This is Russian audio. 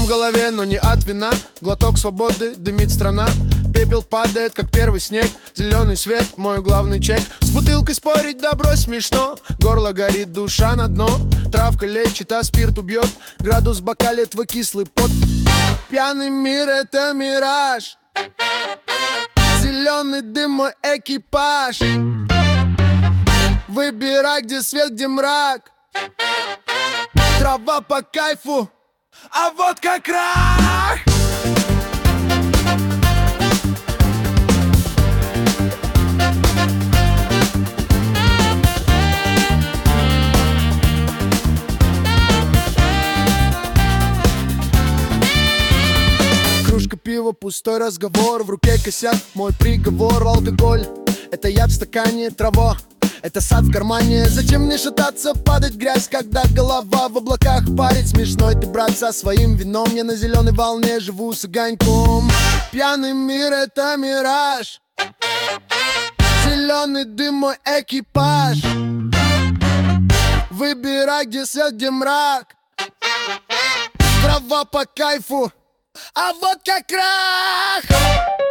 в голове, но не от вина. Глоток свободы, дымит страна. Пепел падает, как первый снег. Зеленый свет, мой главный чек. С бутылкой спорить, да брось, смешно. Горло горит, душа на дно. Травка лечит, а спирт убьет. Градус в бокале, твой кислый пот. Пьяный мир — это мираж. Зеленый дым — мой экипаж. Выбирай, где свет, где мрак. Трава по кайфу, а вот как крах. Кружка пива, пустой разговор. В руке косяк, мой приговор. Алкоголь — это яд в стакане, трава — это сад в кармане. Зачем мне шататься, падать в грязь, когда голова в облаках парит? Смешной ты, брат, со своим вином. Я на зеленой волне живу с огоньком. Пьяный мир — это мираж. Зеленый дым — мой экипаж. Выбирай, где свет, где мрак. Трава по кайфу, а вот как крах.